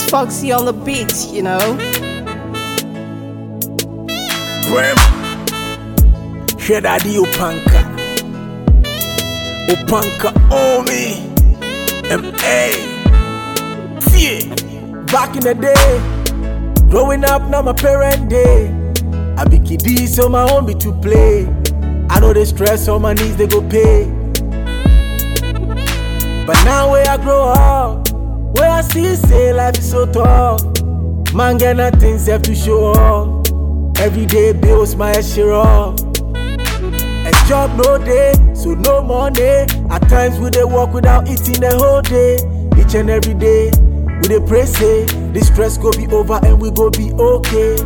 Foxy on the beat, you know. Brim, hear daddy Opanka, Opanka Omi, M.A. See, back in the day, growing up now my parent day. I be kiddie so my own be to play. I know the stress on my knees they go pay. But now where I grow up, where I see say life is so tough. Man get nothing left to show off. Everyday bills my head share off. A job no day, so no money. At times we dey walk without eating the whole day. Each and every day, we dey pray say this stress go be over and we go be okay.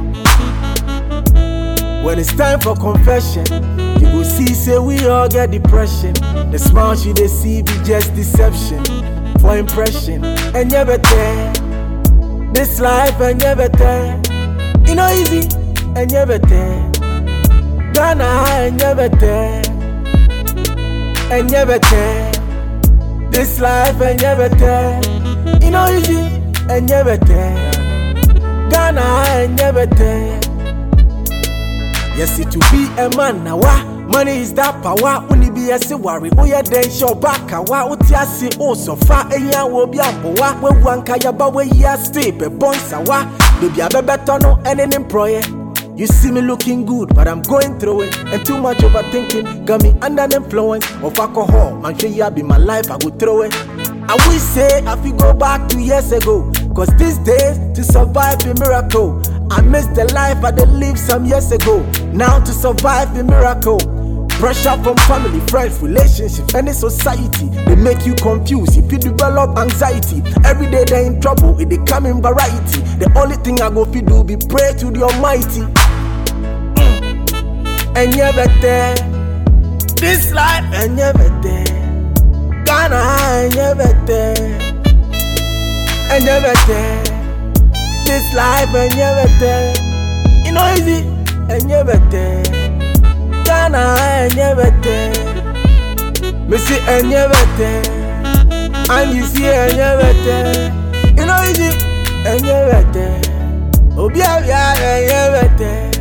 When it's time for confession, you go see say we all get depression. The smile she dey see be just deception for impression. And you better, this life and you better. You know easy and you better. Ghana and you better. And you better. This life and you better. You know easy and you better. Ghana and you better. Yes, it to be a man now. Money is that power. Only be a se worry. Oh yeah, then show back. Wa utia se oh so far. Enya wo bi amboa. We wanka ya ba we ya stay. Be boy sawa. Baby I be better no any employer. You see me looking good, but I'm going through it. And too much overthinking got me under the influence of alcohol. Man, sure ya be my life. I go through it. I wish say I feel go back 2 years ago. Cause these days to survive a miracle. I missed the life I did live some years ago. Now to survive the miracle. Pressure from family, friends, relationships, and the society. They make you confused. If you develop anxiety, every day they're in trouble. It they come in variety. The only thing I go fi do be pray to the Almighty. And you better. This life and you better. Ghana and you better. And you better. This life and you better. You know easy and you better. Ghana and you better. Me see and you better. And you see and you better. You know easy and you better. Obia and you better.